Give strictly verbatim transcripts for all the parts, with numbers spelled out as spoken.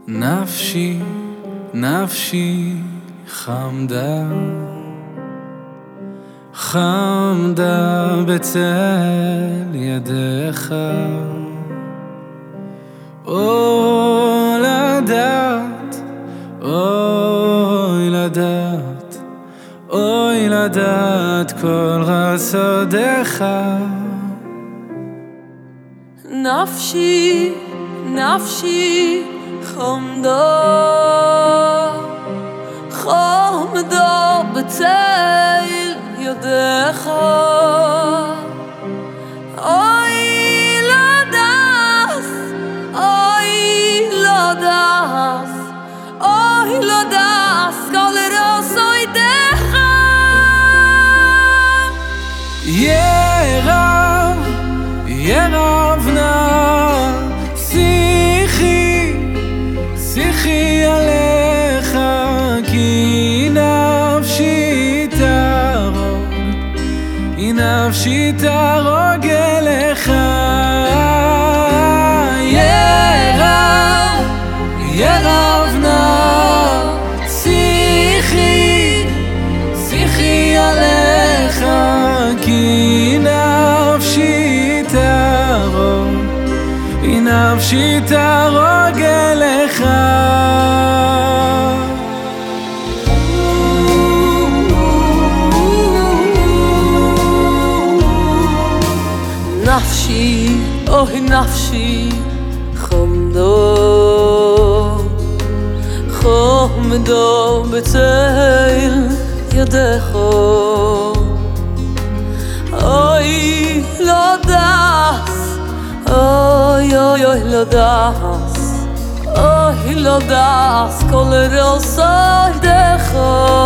נפשי, נפשי חמדה, חמדה בצל ידיך. אוי לדעת, אוי לדעת, אוי לדעת כל חסדיך. נפשי, נפשי חמדה, חמדה בצל ידיך. אוי לדעת, אוי לדעת, אוי לדעת כל חסדיך. ירב, ירב נא שיחי, שיחי עליך, כי נפשי תהרוג, כי נפשי תהרוג אליך. ירב, ירב נא שיחי, שיחי עליך, כי נפשי תהרוג, כי נפשי תהרוג אליך. נפשי, אוי נפשי חמדה, חמדה בצל ידיך. אוי לדעת, אוי אוי אוי לדעת, אוי לדעת כל חסדיך.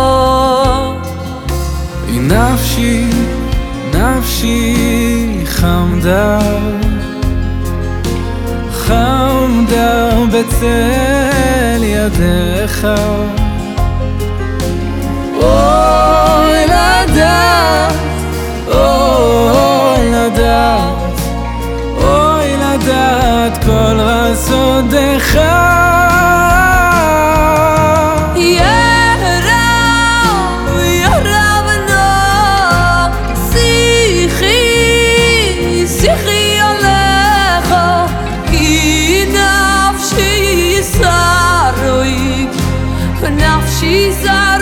נפשי, נפשי חמדה, חמדה בצל ידיך. אוי לדעת, אוי לדעת, אוי לדעת כל חסדיך. נפשי זר